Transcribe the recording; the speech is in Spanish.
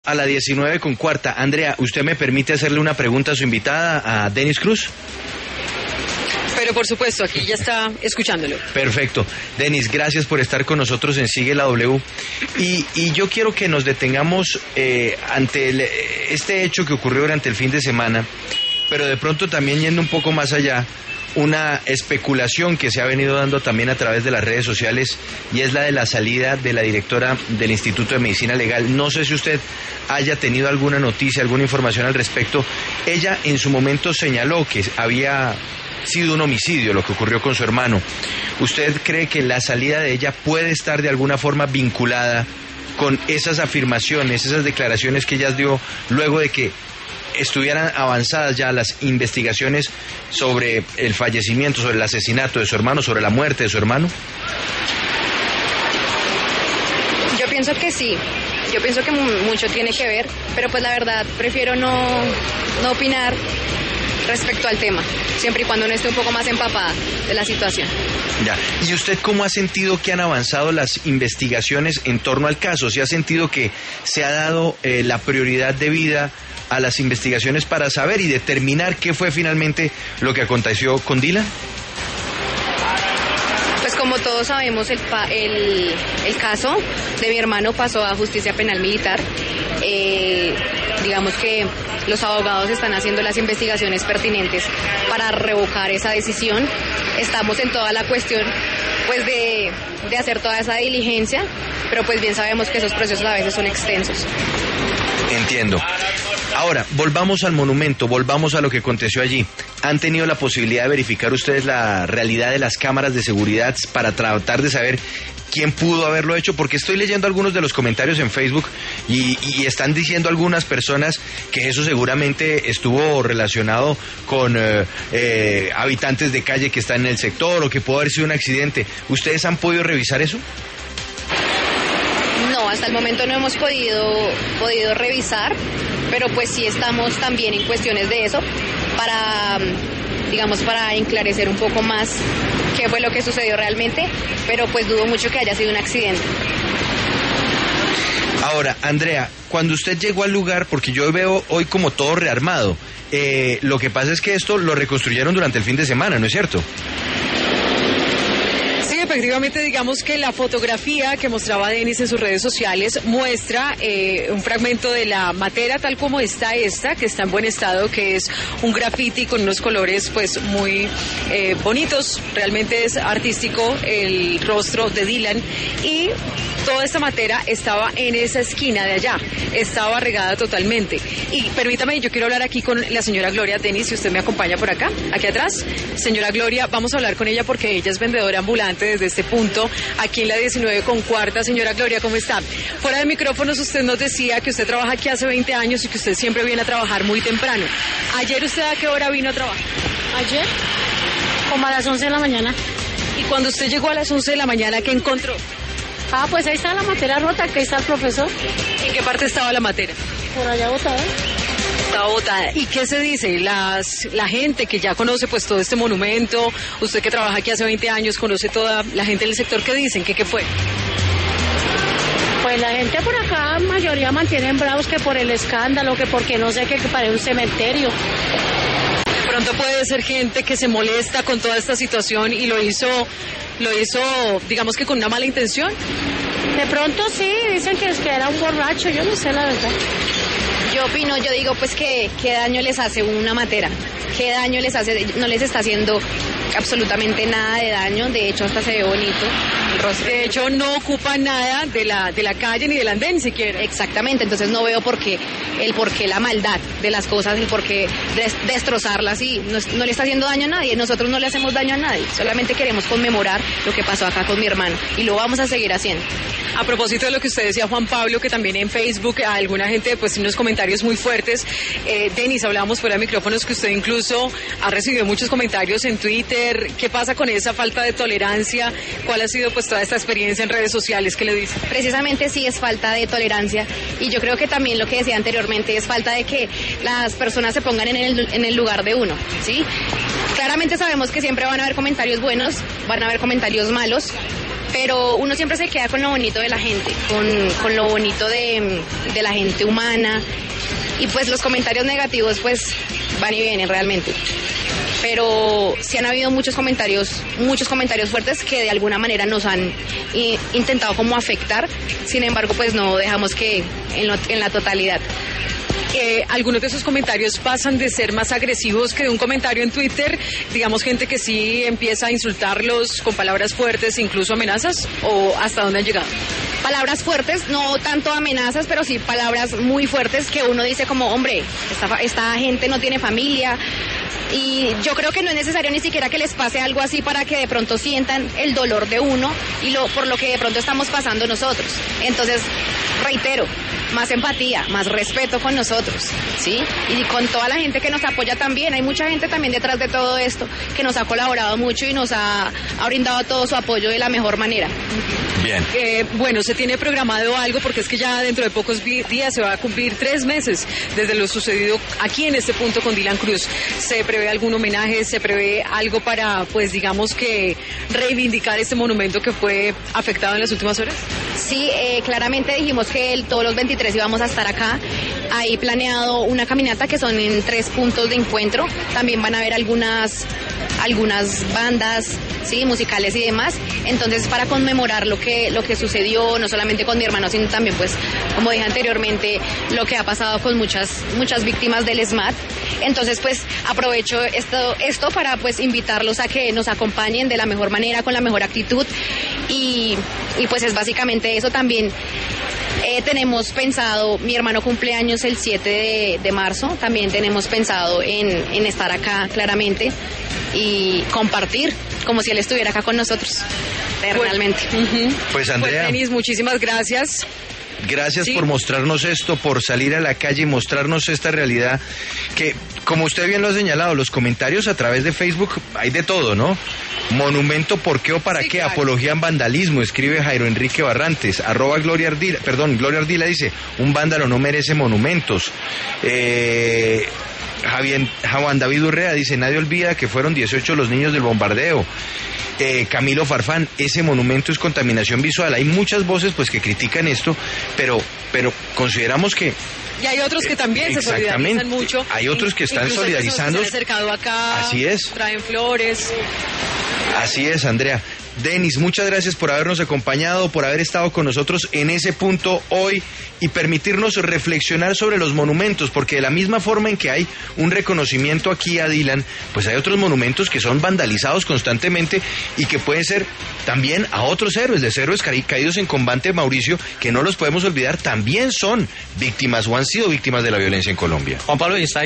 a la 19:15. Andrea, ¿usted me permite hacerle una pregunta a su invitada, a Dennis Cruz? Pero por supuesto, aquí ya está escuchándolo. Perfecto. Dennis, gracias por estar con nosotros en Sigue la W. Y yo quiero que nos detengamos ante este hecho que ocurrió durante el fin de semana, pero de pronto también yendo un poco más allá, una especulación que se ha venido dando también a través de las redes sociales, y es la de la salida de la directora del Instituto de Medicina Legal. No sé si usted haya tenido alguna noticia, alguna información al respecto. Ella en su momento señaló que había sido un homicidio lo que ocurrió con su hermano. ¿Usted cree que la salida de ella puede estar de alguna forma vinculada con esas afirmaciones, esas declaraciones que ella dio luego de que estuvieran avanzadas ya las investigaciones sobre el fallecimiento, sobre el asesinato de su hermano, sobre la muerte de su hermano? Yo pienso que sí. Yo pienso que mucho tiene que ver, pero pues la verdad prefiero no opinar respecto al tema, siempre y cuando no esté un poco más empapada de la situación. Ya. ¿Y usted cómo ha sentido que han avanzado las investigaciones en torno al caso? ¿Se ha sentido que se ha dado la prioridad debida a las investigaciones para saber y determinar qué fue finalmente lo que aconteció con Dylan? Pues como todos sabemos, el caso de mi hermano pasó a justicia penal militar. Digamos que los abogados están haciendo las investigaciones pertinentes para revocar esa decisión. Estamos en toda la cuestión pues de hacer toda esa diligencia, pero pues bien sabemos que esos procesos a veces son extensos. Entiendo. Ahora, volvamos al monumento, volvamos a lo que aconteció allí. ¿Han tenido la posibilidad de verificar ustedes la realidad de las cámaras de seguridad para tratar de saber quién pudo haberlo hecho? Porque estoy leyendo algunos de los comentarios en Facebook y están diciendo algunas personas que eso seguramente estuvo relacionado con habitantes de calle que están en el sector, o que pudo haber sido un accidente. ¿Ustedes han podido revisar eso? No, hasta el momento no hemos podido revisar, pero pues sí estamos también en cuestiones de eso para enclarecer un poco más qué fue lo que sucedió realmente, pero pues dudo mucho que haya sido un accidente. Ahora, Andrea, cuando usted llegó al lugar, porque yo veo hoy como todo rearmado, lo que pasa es que esto lo reconstruyeron durante el fin de semana, ¿no es cierto? Efectivamente, digamos que la fotografía que mostraba Dennis en sus redes sociales muestra un fragmento de la matera tal como está esta, que está en buen estado, que es un graffiti con unos colores pues muy bonitos. Realmente es artístico el rostro de Dylan, y toda esta matera estaba en esa esquina de allá, estaba regada totalmente. Y permítame, yo quiero hablar aquí con la señora Gloria. Dennis, si usted me acompaña por acá, aquí atrás. Señora Gloria, vamos a hablar con ella porque ella es vendedora ambulante desde este punto, aquí en la 19:15. Señora Gloria, ¿cómo está? Fuera de micrófonos usted nos decía que usted trabaja aquí hace 20 años y que usted siempre viene a trabajar muy temprano. ¿Ayer usted a qué hora vino a trabajar? Ayer, como a las 11 de la mañana. Y cuando usted llegó a las 11 de la mañana, ¿qué encontró? Pues ahí está la matera rota, aquí está el profesor. ¿En qué parte estaba la matera? Por allá botada. Estaba botada. ¿Y qué se dice? La gente que ya conoce pues todo este monumento, usted que trabaja aquí hace 20 años, conoce toda la gente del sector, ¿qué dicen? ¿Qué fue? Pues la gente por acá, mayoría mantienen bravos que por el escándalo, que porque no sé qué, que parece un cementerio. De pronto puede ser gente que se molesta con toda esta situación y lo hizo, digamos que con una mala intención. De pronto sí, dicen que era un borracho, yo no sé la verdad. Yo digo pues que qué daño les hace una matera, qué daño les hace, no les está haciendo absolutamente nada de daño, de hecho hasta se ve bonito el rostro. De hecho no ocupa nada de la calle ni del andén siquiera. Exactamente, entonces no veo por qué la maldad de las cosas, el por qué destrozarlas, y no le está haciendo daño a nadie. Nosotros no le hacemos daño a nadie, solamente queremos conmemorar lo que pasó acá con mi hermano y lo vamos a seguir haciendo. A propósito de lo que usted decía, Juan Pablo, que también en Facebook a alguna gente pues tiene unos comentarios muy fuertes. Dennis, hablábamos fuera de micrófonos que usted incluso ha recibido muchos comentarios en Twitter. ¿Qué pasa con esa falta de tolerancia? ¿Cuál ha sido pues toda esta experiencia en redes sociales? ¿Qué le dice? Precisamente sí, es falta de tolerancia, y yo creo que también lo que decía anteriormente es falta de que las personas se pongan en el lugar de uno, ¿sí? Claramente sabemos que siempre van a haber comentarios buenos, van a haber comentarios malos, pero uno siempre se queda con lo bonito de la gente, con lo bonito de la gente humana, y pues los comentarios negativos pues van y vienen realmente. Pero sí han habido muchos comentarios fuertes que de alguna manera nos han intentado como afectar, sin embargo pues no dejamos que en la totalidad. Algunos de esos comentarios pasan de ser más agresivos que de un comentario en Twitter, digamos gente que sí empieza a insultarlos con palabras fuertes, incluso amenazas, ¿o hasta dónde han llegado? Palabras fuertes, no tanto amenazas, pero sí palabras muy fuertes que uno dice como, hombre, esta gente no tiene familia. Y yo creo que no es necesario ni siquiera que les pase algo así para que de pronto sientan el dolor de uno y por lo que de pronto estamos pasando nosotros. Entonces, reitero, más empatía, más respeto con nosotros, ¿sí? Y con toda la gente que nos apoya también. Hay mucha gente también detrás de todo esto que nos ha colaborado mucho y nos ha brindado todo su apoyo de la mejor manera. Bien. Bueno, se tiene programado algo porque es que ya dentro de pocos días se va a cumplir 3 meses desde lo sucedido aquí en este punto con Dylan Cruz. ¿Se prevé algún homenaje? ¿Se prevé algo para, pues digamos que reivindicar este monumento que fue afectado en las últimas horas? Sí, claramente dijimos que todos los 23 íbamos a estar acá. Hay planeado una caminata que son en 3 puntos de encuentro. También van a haber algunas bandas, sí, musicales y demás. Entonces, para conmemorar lo que sucedió, no solamente con mi hermano, sino también, pues, como dije anteriormente, lo que ha pasado con muchas víctimas del ESMAD. Entonces, pues, aprovecho esto para, pues, invitarlos a que nos acompañen de la mejor manera, con la mejor actitud. Y pues es básicamente eso. También tenemos pensado, mi hermano cumple años el 7 de marzo, también tenemos pensado en estar acá claramente y compartir como si él estuviera acá con nosotros, realmente. Pues Andrea, pues, Denis, muchísimas gracias. Gracias sí, por mostrarnos esto, por salir a la calle y mostrarnos esta realidad que, como usted bien lo ha señalado, los comentarios a través de Facebook hay de todo, ¿no? Monumento, ¿por qué o para qué? Claro. Apología en vandalismo, escribe Jairo Enrique Barrantes. Gloria Ardila dice, un vándalo no merece monumentos. Juan David Urrea dice, nadie olvida que fueron 18 los niños del bombardeo. Camilo Farfán, ese monumento es contaminación visual. Hay muchas voces pues que critican esto, pero consideramos que y hay otros que también se solidarizan mucho. Hay otros que están solidarizando. Se han acercado acá. Así es. Traen flores. Así es, Andrea. Denis, muchas gracias por habernos acompañado, por haber estado con nosotros en ese punto hoy y permitirnos reflexionar sobre los monumentos, porque de la misma forma en que hay un reconocimiento aquí a Dylan, pues hay otros monumentos que son vandalizados constantemente y que pueden ser también a otros héroes, de héroes caídos en combate, Mauricio, que no los podemos olvidar, también son víctimas o han sido víctimas de la violencia en Colombia. Juan Pablo, y está